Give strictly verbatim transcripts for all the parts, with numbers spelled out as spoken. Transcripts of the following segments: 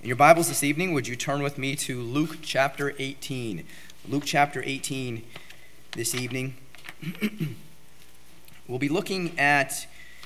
In your Bibles this evening, would you turn with me to Luke chapter eighteen? Luke chapter eighteen this evening. We'll be looking at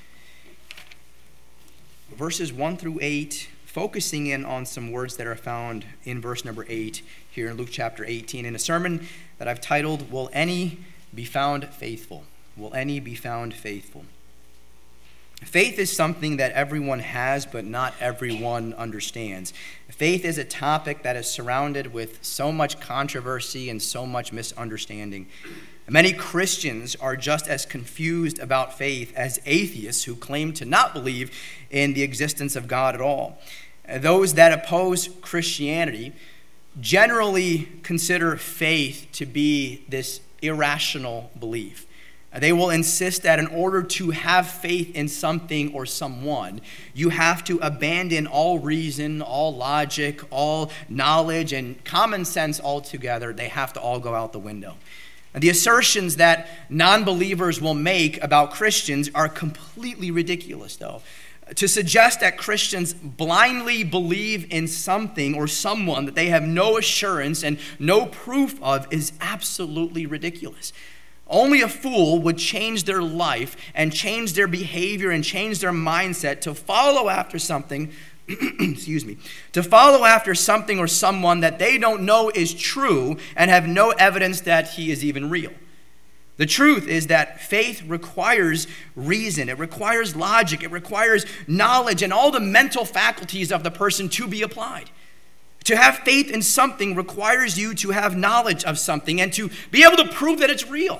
verses one through eight, focusing in on some words that are found in verse number eight here in Luke chapter eighteen, in a sermon that I've titled, Will Any Be Found Faithful? Will any be found faithful? Faith is something that everyone has, but not everyone understands. Faith is a topic that is surrounded with so much controversy and so much misunderstanding. Many Christians are just as confused about faith as atheists who claim to not believe in the existence of God at all. Those that oppose Christianity generally consider faith to be this irrational belief. They will insist that in order to have faith in something or someone, you have to abandon all reason, all logic, all knowledge, and common sense altogether. They have to all go out the window. And the assertions that non-believers will make about Christians are completely ridiculous, though. To suggest that Christians blindly believe in something or someone that they have no assurance and no proof of is absolutely ridiculous. Only a fool would change their life and change their behavior and change their mindset to follow after something, excuse me, to follow after something or someone that they don't know is true and have no evidence that he is even real. The truth is that faith requires reason, it requires logic, it requires knowledge and all the mental faculties of the person to be applied. To have faith in something requires you to have knowledge of something and to be able to prove that it's real.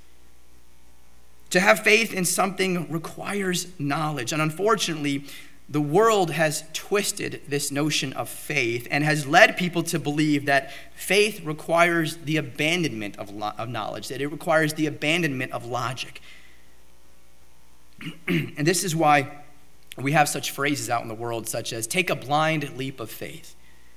To have faith in something requires knowledge. And unfortunately, the world has twisted this notion of faith and has led people to believe that faith requires the abandonment of, lo- of knowledge, that it requires the abandonment of logic. And this is why we have such phrases out in the world such as, take a blind leap of faith.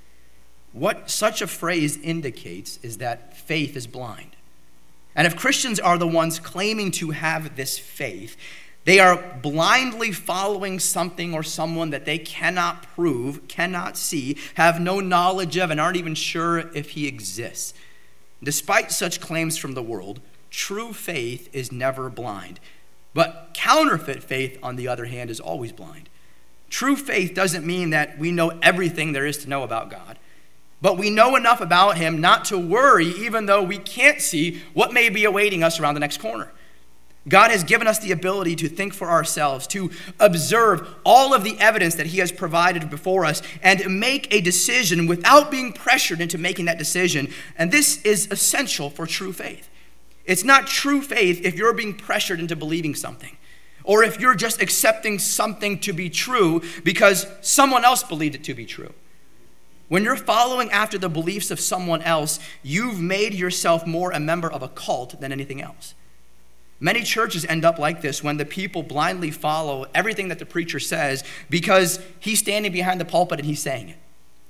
What such a phrase indicates is that faith is blind. And if Christians are the ones claiming to have this faith, they are blindly following something or someone that they cannot prove, cannot see, have no knowledge of, and aren't even sure if he exists. Despite such claims from the world, true faith is never blind. But counterfeit faith, on the other hand, is always blind. True faith doesn't mean that we know everything there is to know about God. But we know enough about him not to worry, even though we can't see what may be awaiting us around the next corner. God has given us the ability to think for ourselves, to observe all of the evidence that he has provided before us, and make a decision without being pressured into making that decision. And this is essential for true faith. It's not true faith if you're being pressured into believing something, or if you're just accepting something to be true because someone else believed it to be true. When you're following after the beliefs of someone else, you've made yourself more a member of a cult than anything else. Many churches end up like this when the people blindly follow everything that the preacher says because he's standing behind the pulpit and he's saying it.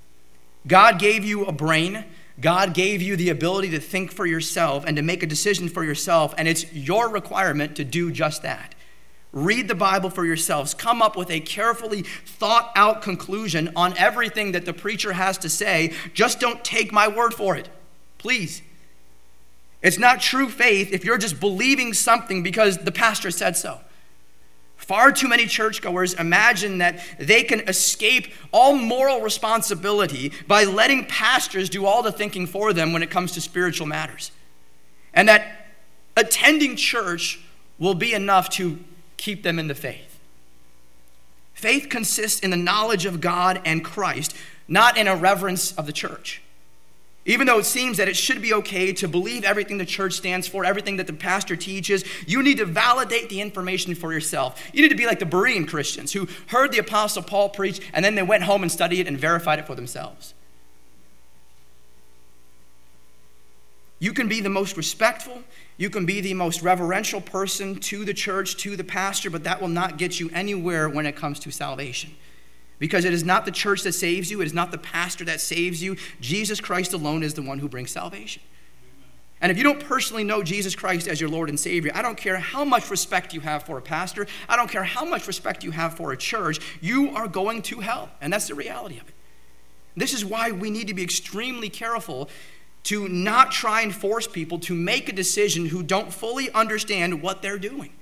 God gave you a brain. God gave you the ability to think for yourself and to make a decision for yourself, and it's your requirement to do just that. Read the Bible for yourselves. Come up with a carefully thought out conclusion on everything that the preacher has to say. Just don't take my word for it, please. It's not true faith if you're just believing something because the pastor said so. Far too many churchgoers imagine that they can escape all moral responsibility by letting pastors do all the thinking for them when it comes to spiritual matters. And that attending church will be enough to keep them in the faith. Faith consists in the knowledge of God and Christ, not in a reverence of the church. Even though it seems that it should be okay to believe everything the church stands for, everything that the pastor teaches, you need to validate the information for yourself. You need to be like the Berean Christians who heard the Apostle Paul preach and then they went home and studied it and verified it for themselves. You can be the most respectful, you can be the most reverential person to the church, to the pastor, but that will not get you anywhere when it comes to salvation. Because it is not the church that saves you, it is not the pastor that saves you. Jesus Christ alone is the one who brings salvation. And if you don't personally know Jesus Christ as your Lord and Savior, I don't care how much respect you have for a pastor, I don't care how much respect you have for a church, you are going to hell. And that's the reality of it. This is why we need to be extremely careful to not try and force people to make a decision who don't fully understand what they're doing.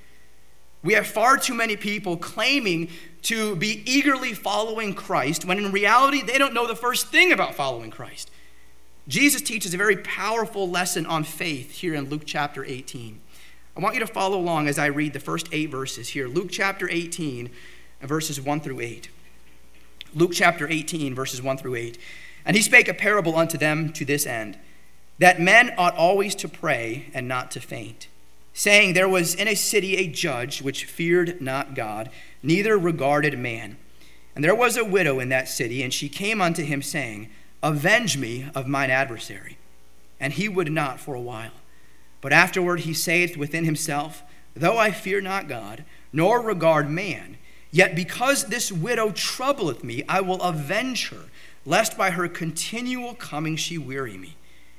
We have far too many people claiming to be eagerly following Christ when in reality they don't know the first thing about following Christ. Jesus teaches a very powerful lesson on faith here in Luke chapter eighteen. I want you to follow along as I read the first eight verses here. Luke chapter eighteen, verses one through eight. Luke chapter eighteen, verses one through eight. And he spake a parable unto them to this end, that men ought always to pray and not to faint, saying, there was in a city a judge which feared not God, neither regarded man. And there was a widow in that city, and she came unto him, saying, avenge me of mine adversary. And he would not for a while. But afterward he saith within himself, though I fear not God, nor regard man, yet because this widow troubleth me, I will avenge her, lest by her continual coming she weary me.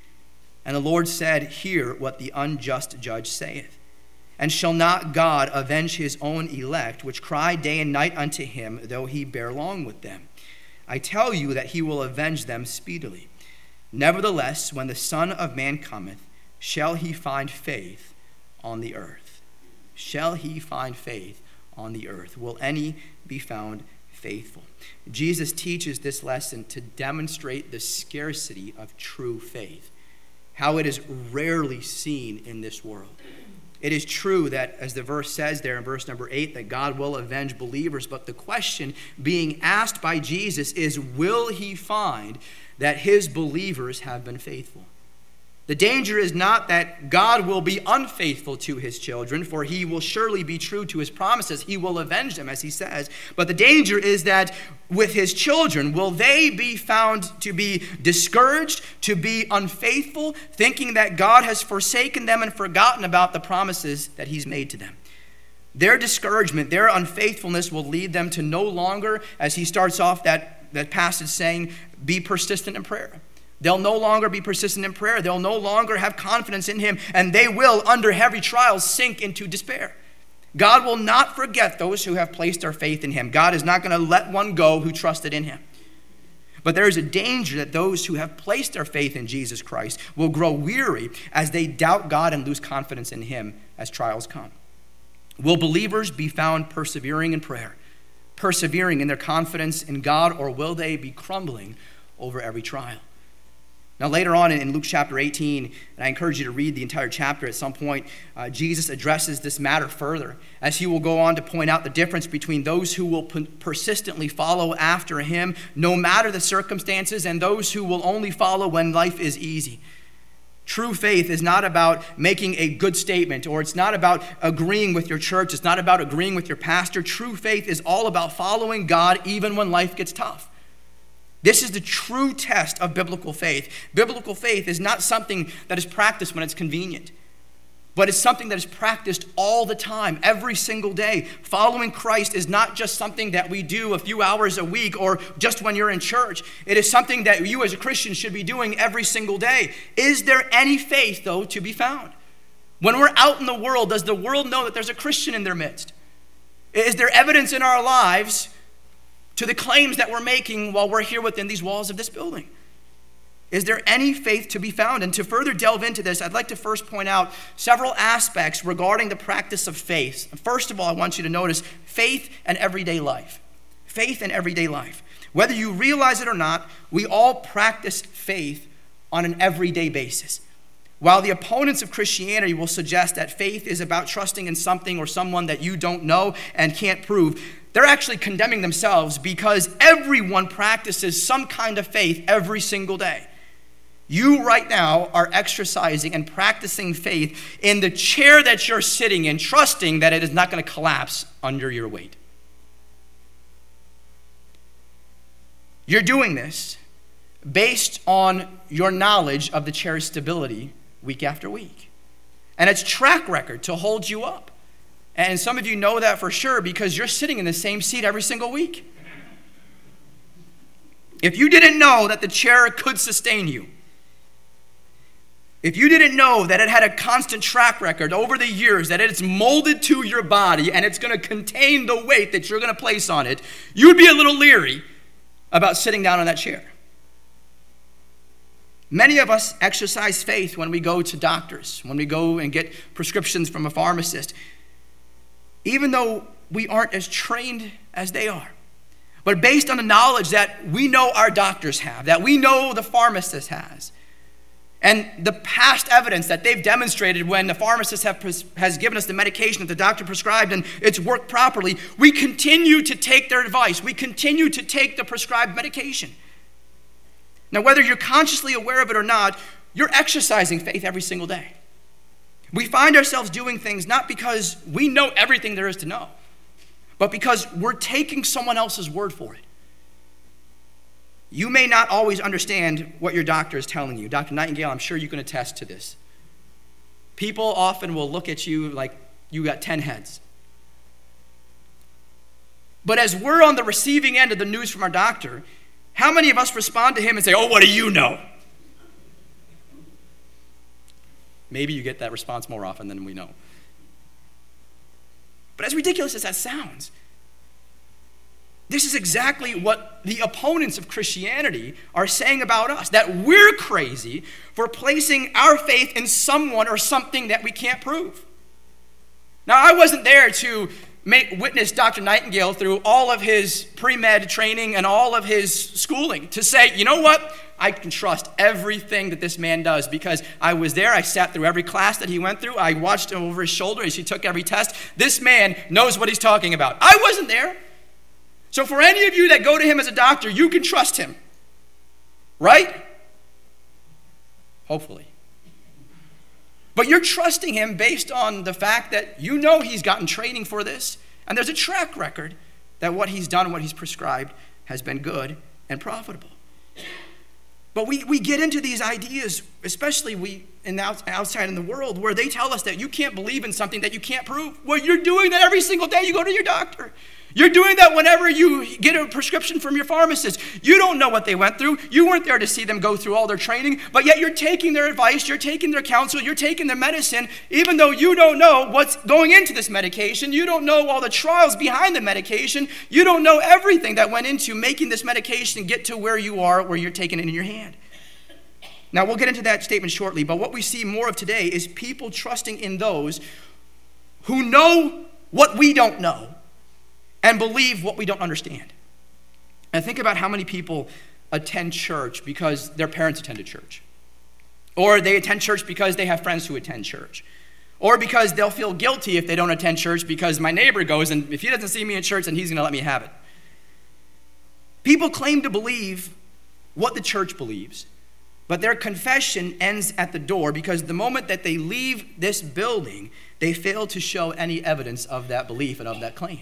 And the Lord said, hear what the unjust judge saith. And shall not God avenge his own elect, which cry day and night unto him, though he bear long with them? I tell you that he will avenge them speedily. Nevertheless, when the Son of Man cometh, shall he find faith on the earth? Shall he find faith on the earth? Will any be found faithful? Jesus teaches this lesson to demonstrate the scarcity of true faith, how it is rarely seen in this world. It is true that, as the verse says there in verse number eight, that God will avenge believers, but the question being asked by Jesus is, will he find that his believers have been faithful? The danger is not that God will be unfaithful to his children, for he will surely be true to his promises. He will avenge them, as he says. But the danger is that with his children, will they be found to be discouraged, to be unfaithful, thinking that God has forsaken them and forgotten about the promises that he's made to them? Their discouragement, their unfaithfulness will lead them to no longer, as he starts off that, that passage saying, be persistent in prayer. They'll no longer be persistent in prayer. They'll no longer have confidence in him, and they will, under heavy trials, sink into despair. God will not forget those who have placed their faith in him. God is not going to let one go who trusted in him. But there is a danger that those who have placed their faith in Jesus Christ will grow weary as they doubt God and lose confidence in him as trials come. Will believers be found persevering in prayer, persevering in their confidence in God, or will they be crumbling over every trial? Now, later on in Luke chapter eighteen, and I encourage you to read the entire chapter at some point, uh, Jesus addresses this matter further, as he will go on to point out the difference between those who will p- persistently follow after him, no matter the circumstances, and those who will only follow when life is easy. True faith is not about making a good statement, or it's not about agreeing with your church. It's not about agreeing with your pastor. True faith is all about following God even when life gets tough. This is the true test of biblical faith. Biblical faith is not something that is practiced when it's convenient, but it's something that is practiced all the time, every single day. Following Christ is not just something that we do a few hours a week or just when you're in church. It is something that you as a Christian should be doing every single day. Is there any faith, though, to be found? When we're out in the world, does the world know that there's a Christian in their midst? Is there evidence in our lives to the claims that we're making while we're here within these walls of this building? Is there any faith to be found? And to further delve into this, I'd like to first point out several aspects regarding the practice of faith. First of all, I want you to notice faith and everyday life. Faith and everyday life. Whether you realize it or not, we all practice faith on an everyday basis. While the opponents of Christianity will suggest that faith is about trusting in something or someone that you don't know and can't prove, they're actually condemning themselves, because everyone practices some kind of faith every single day. You right now are exercising and practicing faith in the chair that you're sitting in, trusting that it is not going to collapse under your weight. You're doing this based on your knowledge of the chair's stability week after week, and its track record to hold you up. And some of you know that for sure because you're sitting in the same seat every single week. If you didn't know that the chair could sustain you, if you didn't know that it had a constant track record over the years, that it's molded to your body and it's going to contain the weight that you're going to place on it, you'd be a little leery about sitting down on that chair. Many of us exercise faith when we go to doctors, when we go and get prescriptions from a pharmacist, even though we aren't as trained as they are. But based on the knowledge that we know our doctors have, that we know the pharmacist has, and the past evidence that they've demonstrated when the pharmacist have pres- has given us the medication that the doctor prescribed and it's worked properly, we continue to take their advice. We continue to take the prescribed medication. Now, whether you're consciously aware of it or not, you're exercising faith every single day. We find ourselves doing things not because we know everything there is to know, but because we're taking someone else's word for it. You may not always understand what your doctor is telling you. Doctor Nightingale, I'm sure you can attest to this. People often will look at you like you got ten heads. But as we're on the receiving end of the news from our doctor, how many of us respond to him and say, oh, what do you know? Maybe you get that response more often than we know. But as ridiculous as that sounds, this is exactly what the opponents of Christianity are saying about us, that we're crazy for placing our faith in someone or something that we can't prove. Now, I wasn't there to make, witness Doctor Nightingale through all of his pre-med training and all of his schooling to say, you know what? I can trust everything that this man does because I was there. I sat through every class that he went through. I watched him over his shoulder as he took every test. This man knows what he's talking about. I wasn't there. So for any of you that go to him as a doctor, you can trust him. Right? Hopefully. But you're trusting him based on the fact that you know he's gotten training for this, and there's a track record that what he's done and what he's prescribed has been good and profitable. But we, we get into these ideas, especially we in the out, outside in the world, where they tell us that you can't believe in something that you can't prove. Well, you're doing that every single day you go to your doctor. You're doing that whenever you get a prescription from your pharmacist. You don't know what they went through. You weren't there to see them go through all their training, but yet you're taking their advice, you're taking their counsel, you're taking their medicine, even though you don't know what's going into this medication. You don't know all the trials behind the medication. You don't know everything that went into making this medication get to where you are, where you're taking it in your hand. Now, we'll get into that statement shortly, but what we see more of today is people trusting in those who know what we don't know and believe what we don't understand. And think about how many people attend church because their parents attended church. Or they attend church because they have friends who attend church. Or because they'll feel guilty if they don't attend church because my neighbor goes and if he doesn't see me in church, then he's going to let me have it. People claim to believe what the church believes, but their confession ends at the door because the moment that they leave this building, they fail to show any evidence of that belief and of that claim.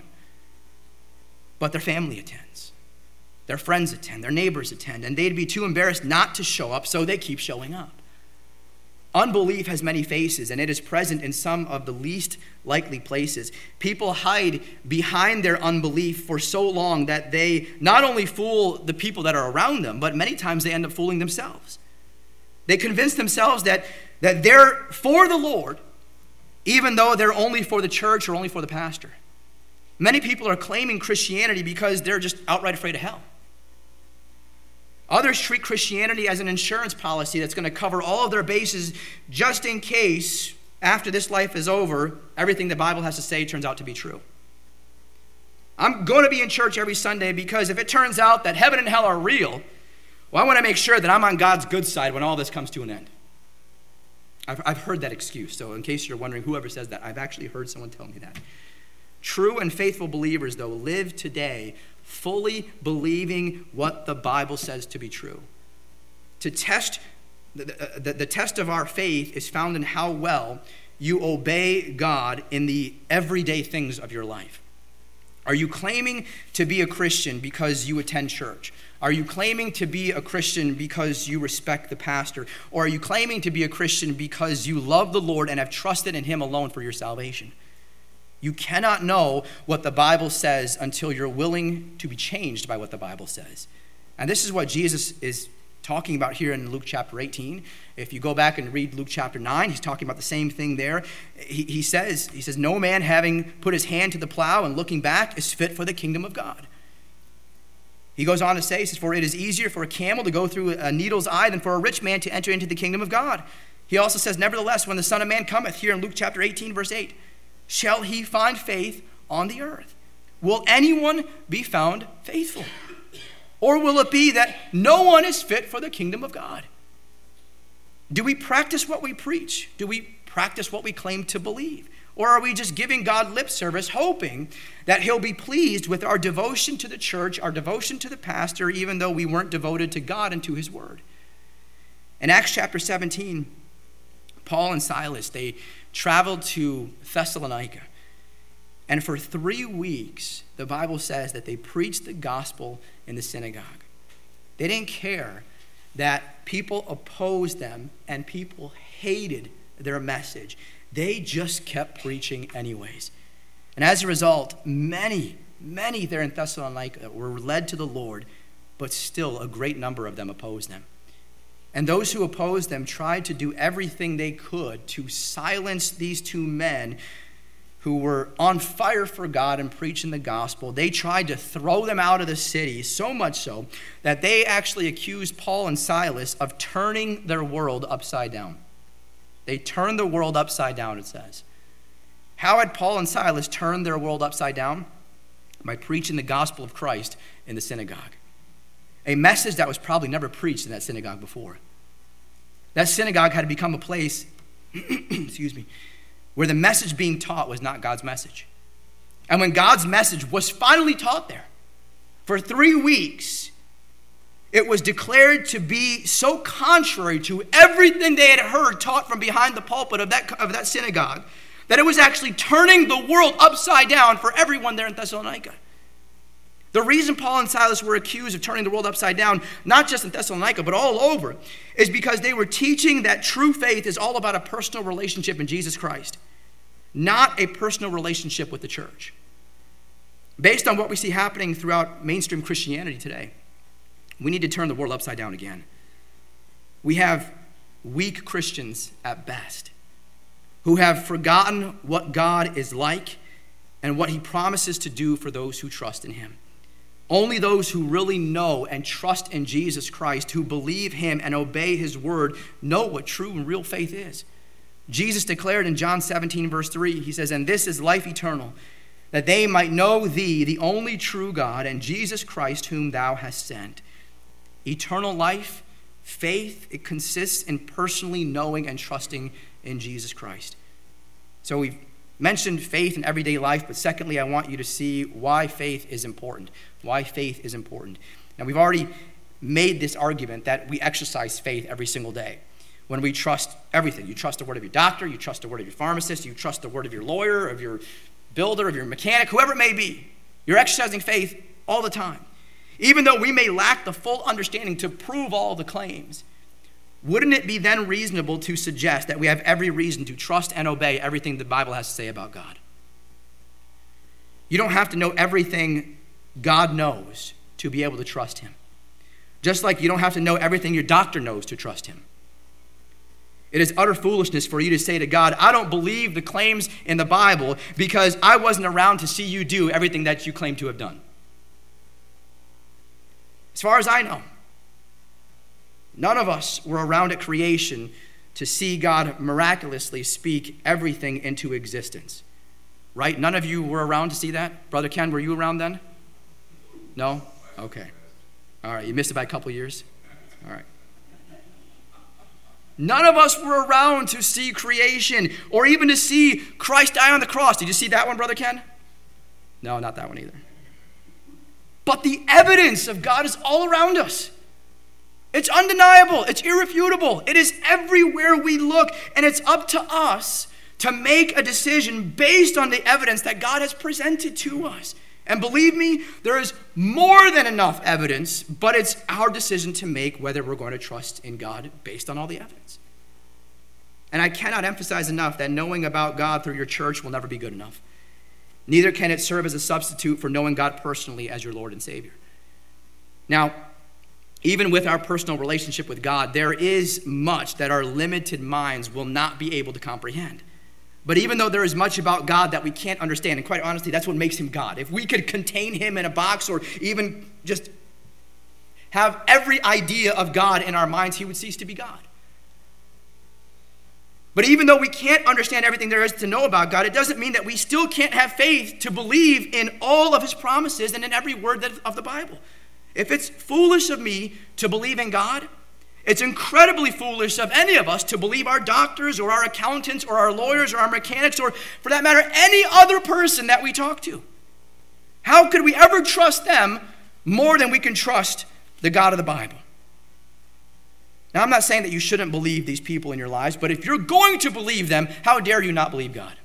But their family attends. Their friends attend. Their neighbors attend. And they'd be too embarrassed not to show up, so they keep showing up. Unbelief has many faces, and it is present in some of the least likely places. People hide behind their unbelief for so long that they not only fool the people that are around them, but many times they end up fooling themselves. They convince themselves that, that they're for the Lord, even though they're only for the church or only for the pastor. Many people are claiming Christianity because they're just outright afraid of hell. Others treat Christianity as an insurance policy that's going to cover all of their bases just in case, after this life is over, everything the Bible has to say turns out to be true. I'm going to be in church every Sunday because if it turns out that heaven and hell are real, well, I want to make sure that I'm on God's good side when all this comes to an end. I've, I've heard that excuse. So in case you're wondering whoever says that, I've actually heard someone tell me that. True and faithful believers, though, live today fully believing what the Bible says to be true. To test, the, the, the test of our faith is found in how well you obey God in the everyday things of your life. Are you claiming to be a Christian because you attend church? Are you claiming to be a Christian because you respect the pastor? Or are you claiming to be a Christian because you love the Lord and have trusted in him alone for your salvation? You cannot know what the Bible says until you're willing to be changed by what the Bible says. And this is what Jesus is talking about here in Luke chapter eighteen. If you go back and read Luke chapter nine, he's talking about the same thing there. He, he says, he says, no man having put his hand to the plow and looking back is fit for the kingdom of God. He goes on to say, he says, for it is easier for a camel to go through a needle's eye than for a rich man to enter into the kingdom of God. He also says, nevertheless, when the Son of Man cometh, here in Luke chapter eighteen, verse eight, shall he find faith on the earth? Will anyone be found faithful? Or will it be that no one is fit for the kingdom of God? Do we practice what we preach? Do we practice what we claim to believe? Or are we just giving God lip service, hoping that he'll be pleased with our devotion to the church, our devotion to the pastor, even though we weren't devoted to God and to his word? In Acts chapter seventeen, Paul and Silas, they traveled to Thessalonica. And for three weeks, the Bible says that they preached the gospel in the synagogue. They didn't care that people opposed them and people hated their message. They just kept preaching anyways. And as a result, many, many there in Thessalonica were led to the Lord, but still a great number of them opposed them. And those who opposed them tried to do everything they could to silence these two men who were on fire for God and preaching the gospel. They tried to throw them out of the city, so much so that they actually accused Paul and Silas of turning their world upside down. They turned the world upside down, it says. How had Paul and Silas turned their world upside down? By preaching the gospel of Christ in the synagogue. A message that was probably never preached in that synagogue before. That synagogue had to become a place, excuse me, where the message being taught was not God's message. And when God's message was finally taught there, for three weeks, it was declared to be so contrary to everything they had heard taught from behind the pulpit of that, of that synagogue that it was actually turning the world upside down for everyone there in Thessalonica. The reason Paul and Silas were accused of turning the world upside down, not just in Thessalonica, but all over, is because they were teaching that true faith is all about a personal relationship in Jesus Christ, not a personal relationship with the church. Based on what we see happening throughout mainstream Christianity today, we need to turn the world upside down again. We have weak Christians at best who have forgotten what God is like and what he promises to do for those who trust in him. Only those who really know and trust in Jesus Christ, who believe him and obey his word, know what true and real faith is. Jesus declared in John seventeen, verse three, he says, and this is life eternal, that they might know thee, the only true God, and Jesus Christ, whom thou hast sent. Eternal life, faith, it consists in personally knowing and trusting in Jesus Christ. So we've mentioned faith in everyday life, but secondly, I want you to see why faith is important. Why faith is important. Now, we've already made this argument that we exercise faith every single day when we trust everything. You trust the word of your doctor, you trust the word of your pharmacist, you trust the word of your lawyer, of your builder, of your mechanic, whoever it may be. You're exercising faith all the time. Even though we may lack the full understanding to prove all the claims, wouldn't it be then reasonable to suggest that we have every reason to trust and obey everything the Bible has to say about God? You don't have to know everything God knows to be able to trust him. Just like you don't have to know everything your doctor knows to trust him. It is utter foolishness for you to say to God, I don't believe the claims in the Bible because I wasn't around to see you do everything that you claim to have done. As far as I know, none of us were around at creation to see God miraculously speak everything into existence. Right? None of you were around to see that? Brother Ken, were you around then? No? Okay. All right, you missed it by a couple years? All right. None of us were around to see creation or even to see Christ die on the cross. Did you see that one, Brother Ken? No, not that one either. But the evidence of God is all around us. It's undeniable. It's irrefutable. It is everywhere we look, and it's up to us to make a decision based on the evidence that God has presented to us. And believe me, there is more than enough evidence, but it's our decision to make whether we're going to trust in God based on all the evidence. And I cannot emphasize enough that knowing about God through your church will never be good enough. Neither can it serve as a substitute for knowing God personally as your Lord and Savior. Now, even with our personal relationship with God, there is much that our limited minds will not be able to comprehend. But even though there is much about God that we can't understand, and quite honestly, that's what makes him God. If we could contain him in a box or even just have every idea of God in our minds, he would cease to be God. But even though we can't understand everything there is to know about God, it doesn't mean that we still can't have faith to believe in all of his promises and in every word that, of the Bible. If it's foolish of me to believe in God, it's incredibly foolish of any of us to believe our doctors or our accountants or our lawyers or our mechanics or, for that matter, any other person that we talk to. How could we ever trust them more than we can trust the God of the Bible? Now, I'm not saying that you shouldn't believe these people in your lives, but if you're going to believe them, how dare you not believe God?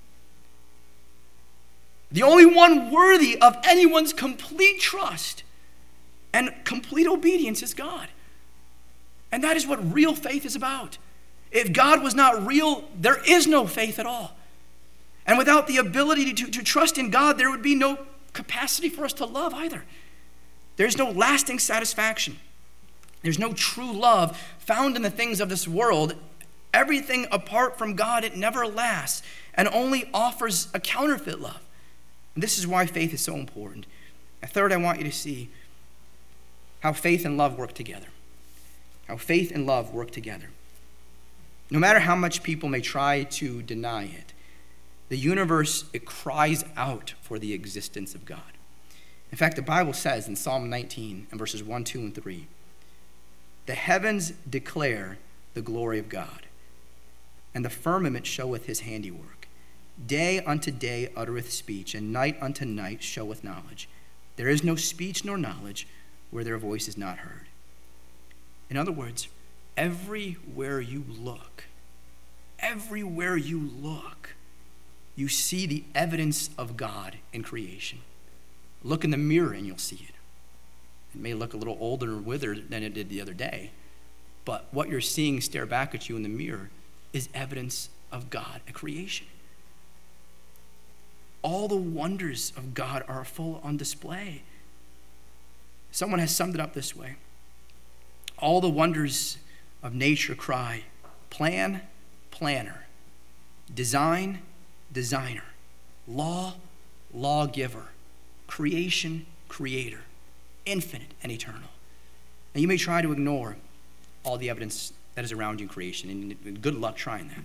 The only one worthy of anyone's complete trust and complete obedience is God. And that is what real faith is about. If God was not real, there is no faith at all. And without the ability to, to trust in God, there would be no capacity for us to love either. There's no lasting satisfaction. There's no true love found in the things of this world. Everything apart from God, it never lasts and only offers a counterfeit love. And this is why faith is so important. And third, I want you to see how faith and love work together. How faith and love work together. No matter how much people may try to deny it, the universe, it cries out for the existence of God. In fact, the Bible says in Psalm nineteen, in verses one, two, and three, the heavens declare the glory of God, and the firmament showeth his handiwork. Day unto day uttereth speech, and night unto night showeth knowledge. There is no speech nor knowledge where their voice is not heard. In other words, everywhere you look, everywhere you look, you see the evidence of God in creation. Look in the mirror and you'll see it. It may look a little older or withered than it did the other day, but what you're seeing stare back at you in the mirror is evidence of God at creation. All the wonders of God are full on display. Someone has summed it up this way. All the wonders of nature cry, plan, planner, design, designer, law, lawgiver, creation, creator, infinite and eternal. Now you may try to ignore all the evidence that is around you in creation, and good luck trying that.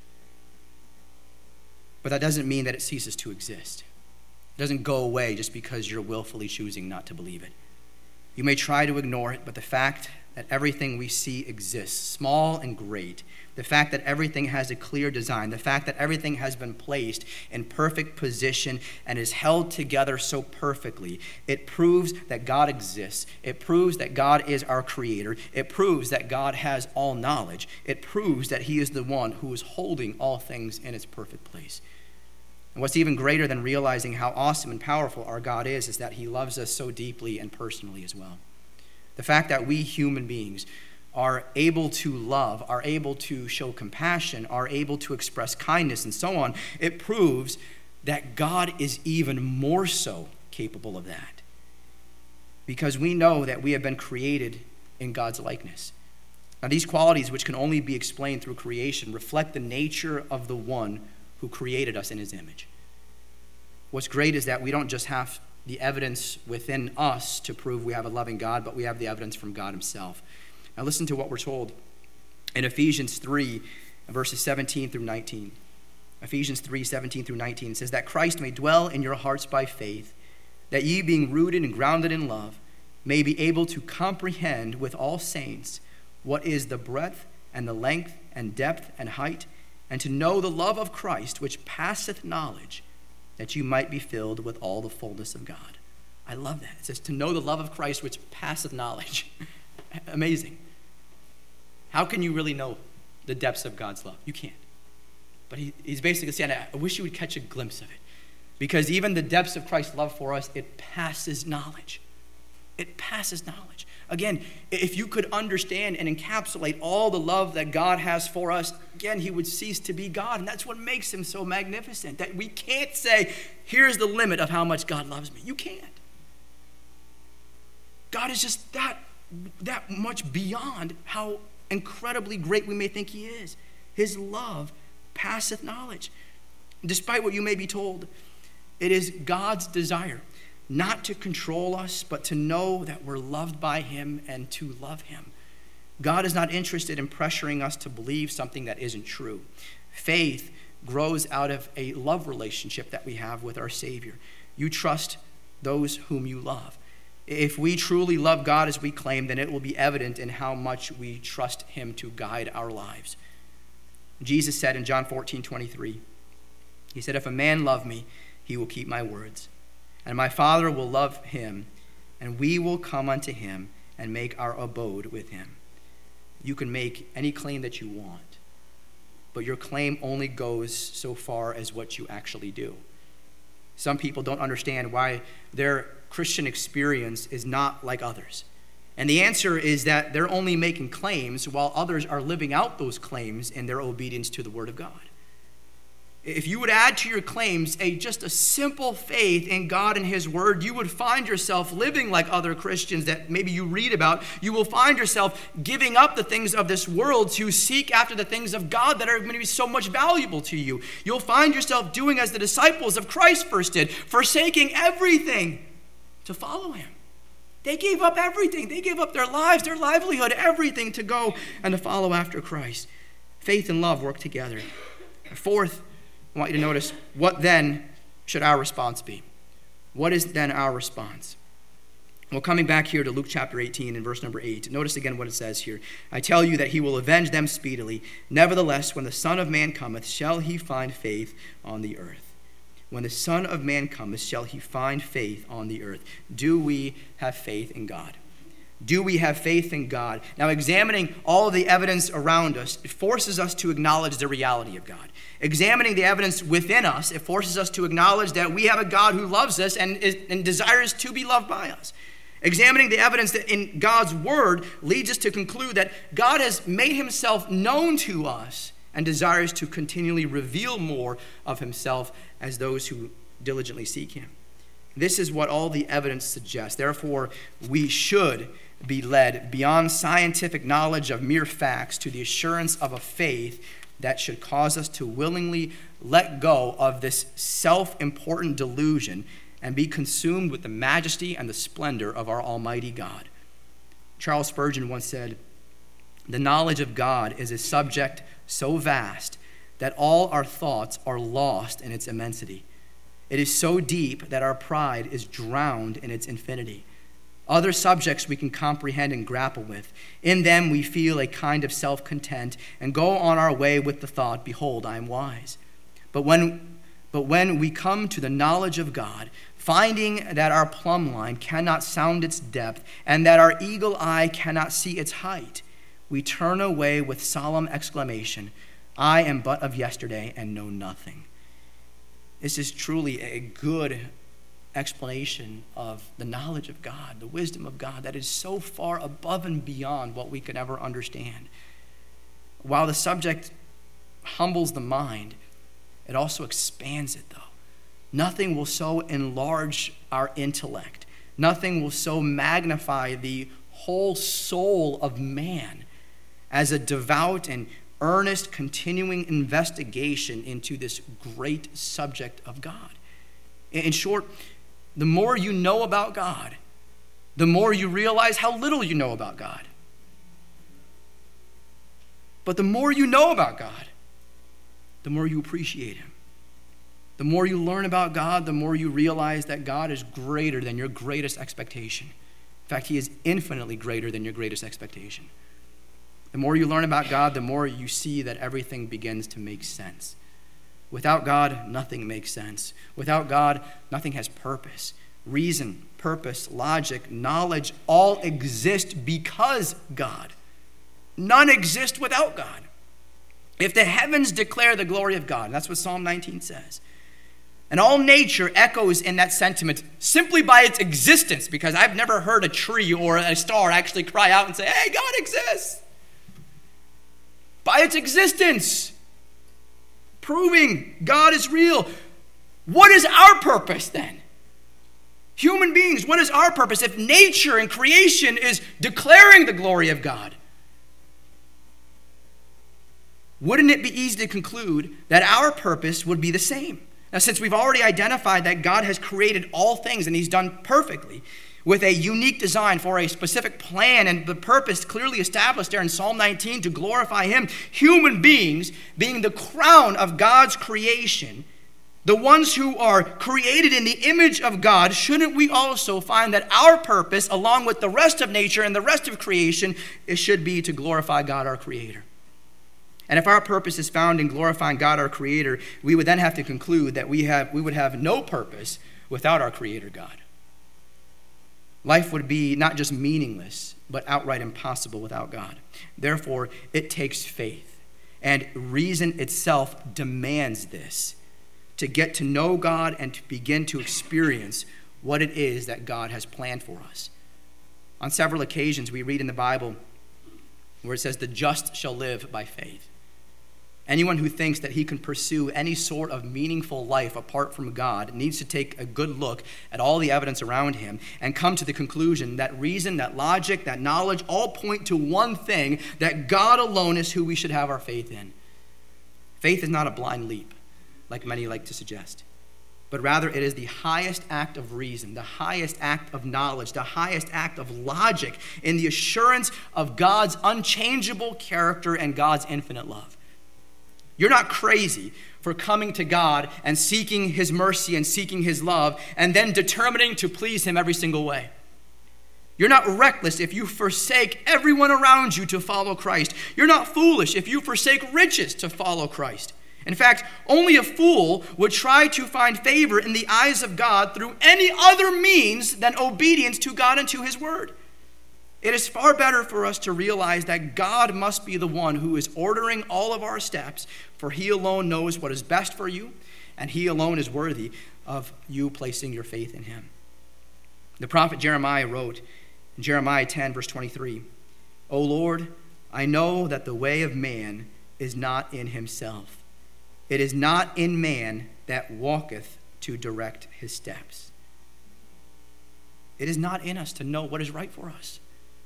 But that doesn't mean that it ceases to exist. It doesn't go away just because you're willfully choosing not to believe it. You may try to ignore it, but the fact that everything we see exists, small and great, the fact that everything has a clear design, the fact that everything has been placed in perfect position and is held together so perfectly, it proves that God exists. It proves that God is our creator. It proves that God has all knowledge. It proves that he is the one who is holding all things in its perfect place. And what's even greater than realizing how awesome and powerful our God is, is that he loves us so deeply and personally as well. The fact that we human beings are able to love, are able to show compassion, are able to express kindness and so on, it proves that God is even more so capable of that. Because we know that we have been created in God's likeness. Now these qualities, which can only be explained through creation, reflect the nature of the one who created us in his image. What's great is that we don't just have the evidence within us to prove we have a loving God, but we have the evidence from God himself. Now listen to what we're told in Ephesians three, verses seventeen through nineteen. Ephesians three, seventeen through nineteen says that Christ may dwell in your hearts by faith, that ye being rooted and grounded in love, may be able to comprehend with all saints what is the breadth and the length and depth and height, and to know the love of Christ, which passeth knowledge, that you might be filled with all the fullness of God. I love that. It says to know the love of Christ, which passeth knowledge. Amazing. How can you really know the depths of God's love? You can't. But he, he's basically saying, I wish you would catch a glimpse of it. Because even the depths of Christ's love for us, it passes knowledge. It passes knowledge. Again, if you could understand and encapsulate all the love that God has for us, again, he would cease to be God. And that's what makes him so magnificent, that we can't say, here's the limit of how much God loves me. You can't. God is just that, that much beyond how incredibly great we may think he is. His love passeth knowledge. Despite what you may be told, it is God's desire not to control us, but to know that we're loved by him and to love him. God is not interested in pressuring us to believe something that isn't true. Faith grows out of a love relationship that we have with our Savior. You trust those whom you love. If we truly love God as we claim, then it will be evident in how much we trust him to guide our lives. Jesus said in John fourteen twenty-three, he said, if a man love me, he will keep my words, and my Father will love him, and we will come unto him and make our abode with him. You can make any claim that you want, but your claim only goes so far as what you actually do. Some people don't understand why their Christian experience is not like others. And the answer is that they're only making claims while others are living out those claims in their obedience to the Word of God. If you would add to your claims a just a simple faith in God and his word, you would find yourself living like other Christians that maybe you read about. You will find yourself giving up the things of this world to seek after the things of God that are going to be so much valuable to you. You'll find yourself doing as the disciples of Christ first did, forsaking everything to follow him. They gave up everything. They gave up their lives, their livelihood, everything to go and to follow after Christ. Faith and love work together. Fourth, I want you to notice, what then should our response be? What is then our response? Well, coming back here to Luke chapter eighteen and verse number eight, notice again what it says here. I tell you that he will avenge them speedily. Nevertheless, when the Son of Man cometh, shall he find faith on the earth? When the Son of Man cometh, shall he find faith on the earth? Do we have faith in God? Do we have faith in God? Now, examining all of the evidence around us, it forces us to acknowledge the reality of God. Examining the evidence within us, it forces us to acknowledge that we have a God who loves us and, is, and desires to be loved by us. Examining the evidence that in God's word leads us to conclude that God has made himself known to us and desires to continually reveal more of himself as those who diligently seek him. This is what all the evidence suggests. Therefore, we should be led beyond scientific knowledge of mere facts to the assurance of a faith that should cause us to willingly let go of this self-important delusion and be consumed with the majesty and the splendor of our Almighty God. Charles Spurgeon once said, the knowledge of God is a subject so vast that all our thoughts are lost in its immensity. It is so deep that our pride is drowned in its infinity. Other subjects we can comprehend and grapple with. In them we feel a kind of self-content and go on our way with the thought, behold, I am wise. But when, but when we come to the knowledge of God, finding that our plumb line cannot sound its depth and that our eagle eye cannot see its height, we turn away with solemn exclamation, I am but of yesterday and know nothing. This is truly a good explanation of the knowledge of God, the wisdom of God that is so far above and beyond what we could ever understand. While the subject humbles the mind, it also expands it, though. Nothing will so enlarge our intellect. Nothing will so magnify the whole soul of man as a devout and earnest, continuing investigation into this great subject of God. In short, the more you know about God, the more you realize how little you know about God. But the more you know about God, the more you appreciate him. The more you learn about God, the more you realize that God is greater than your greatest expectation. In fact, he is infinitely greater than your greatest expectation. The more you learn about God, the more you see that everything begins to make sense. Without God, nothing makes sense. Without God, nothing has purpose. Reason, purpose, logic, knowledge all exist because God. None exist without God. If the heavens declare the glory of God, that's what Psalm nineteen says, and all nature echoes in that sentiment simply by its existence, because I've never heard a tree or a star actually cry out and say, hey, God exists. By its existence, proving God is real. What is our purpose then? Human beings, what is our purpose if nature and creation is declaring the glory of God? Wouldn't it be easy to conclude that our purpose would be the same? Now, since we've already identified that God has created all things and he's done perfectly with a unique design for a specific plan and the purpose clearly established there in Psalm nineteen to glorify him, human beings being the crown of God's creation, the ones who are created in the image of God, shouldn't we also find that our purpose, along with the rest of nature and the rest of creation, it should be to glorify God, our Creator? And if our purpose is found in glorifying God, our Creator, we would then have to conclude that we have we would have no purpose without our Creator God. Life would be not just meaningless, but outright impossible without God. Therefore, it takes faith, and reason itself demands this, to get to know God and to begin to experience what it is that God has planned for us. On several occasions, we read in the Bible where it says, the just shall live by faith. Anyone who thinks that he can pursue any sort of meaningful life apart from God needs to take a good look at all the evidence around him and come to the conclusion that reason, that logic, that knowledge all point to one thing, that God alone is who we should have our faith in. Faith is not a blind leap, like many like to suggest, but rather it is the highest act of reason, the highest act of knowledge, the highest act of logic in the assurance of God's unchangeable character and God's infinite love. You're not crazy for coming to God and seeking his mercy and seeking his love and then determining to please him every single way. You're not reckless if you forsake everyone around you to follow Christ. You're not foolish if you forsake riches to follow Christ. In fact, only a fool would try to find favor in the eyes of God through any other means than obedience to God and to his word. It is far better for us to realize that God must be the one who is ordering all of our steps, for he alone knows what is best for you, and he alone is worthy of you placing your faith in him. The prophet Jeremiah wrote in Jeremiah ten, verse twenty-three, O Lord, I know that the way of man is not in himself. It is not in man that walketh to direct his steps. It is not in us to know what is right for us.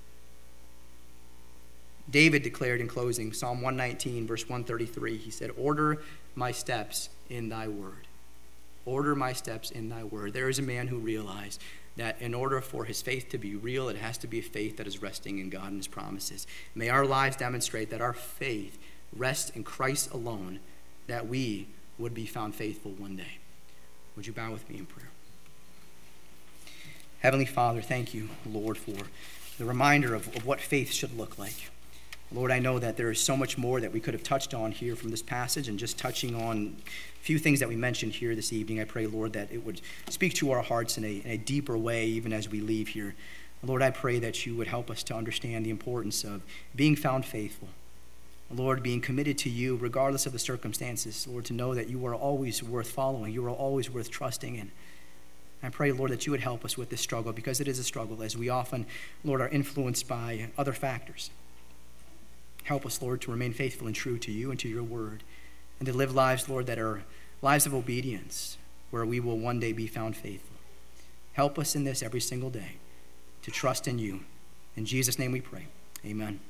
David declared in closing, Psalm one nineteen, verse one thirty-three, he said, order my steps in thy word. Order my steps in thy word. There is a man who realized that in order for his faith to be real, it has to be a faith that is resting in God and his promises. May our lives demonstrate that our faith rests in Christ alone, that we would be found faithful one day. Would you bow with me in prayer? Heavenly Father, thank you, Lord, for the reminder of, of what faith should look like. Lord, I know that there is so much more that we could have touched on here from this passage, and just touching on a few things that we mentioned here this evening, I pray, Lord, that it would speak to our hearts in a, in a deeper way even as we leave here. Lord, I pray that you would help us to understand the importance of being found faithful. Lord, being committed to you regardless of the circumstances. Lord, to know that you are always worth following. You are always worth trusting in. I pray, Lord, that you would help us with this struggle, because it is a struggle, as we often, Lord, are influenced by other factors. Help us, Lord, to remain faithful and true to you and to your word, and to live lives, Lord, that are lives of obedience, where we will one day be found faithful. Help us in this every single day, to trust in you. In Jesus' name we pray. Amen.